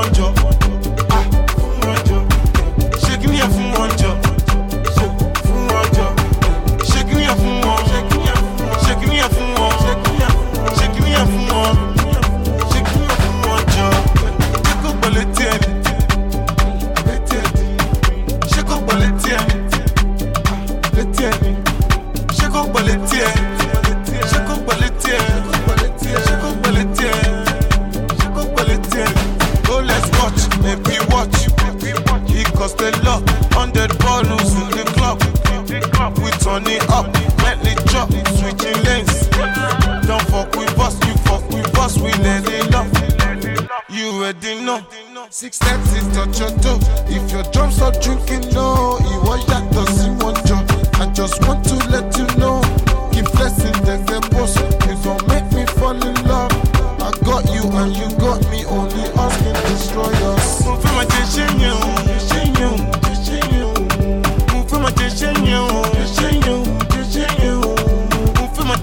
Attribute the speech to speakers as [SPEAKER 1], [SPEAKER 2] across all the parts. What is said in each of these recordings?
[SPEAKER 1] one job. Shake me up from one job. Shake me up from one. Shake me up from one. Shake me up from one. Shake me up from one job. Shake up bulletin. Shake up bulletin. Shake up bulletin. Shake up bulletin. Shake up bulletin. Shake up bulletin. Oh, let's watch, maybe watch. It cost a lot. 100 bottles in the club. We turn it up, Bentley drop, switching lanes. Don't fuck with us, you fuck with us, we let it up. You already know. 6:30 touch your toe. If your drums are drinking, no, it was that doesn't want job. I just want to let you know. Keep flexing, there's a boss. You gon' make me fall in love. I got you and you got me. Only us can destroy us. Move from my you. Move from my you. Move from my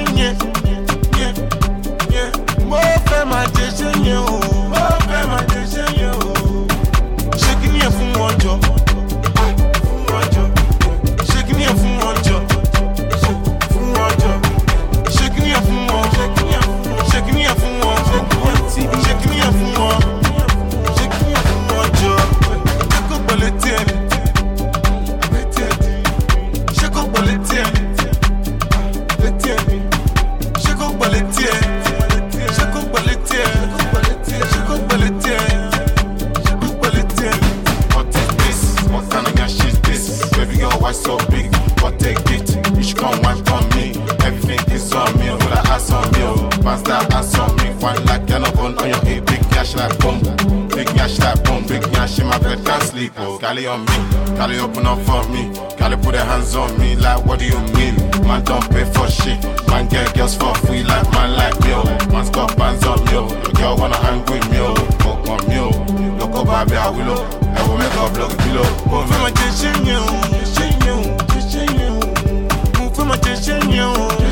[SPEAKER 1] yeah. More from my Shake me up from one job. Shake me up from one job. Shake me up from one. Shake me up from one. Shake me up from one. Shake me up from one job. Shake up bulletin. Shake up bulletin. Shake up bulletin. Shake up bulletin. Shake up bulletin.
[SPEAKER 2] What kind of your shit this? Baby girl, why so big? What take it? You should come wine for me. Everything is on me, with a ass on me. Pass that ass on me. One like you're not bone on your head. Big cash like boom. Big cash like boom. Big cash in my bed, can't sleep. Oh, Cali on me. Cali open up for me. Cali put their hands on me. Like, what do you mean? Man don't pay for shit. Man get girls for free. Like, man like me. Man's got bands on me. Your girl wanna hang with me. Fuck on me. Look up, baby, I will. I will make up look below.
[SPEAKER 1] Move from my you. Move from my you.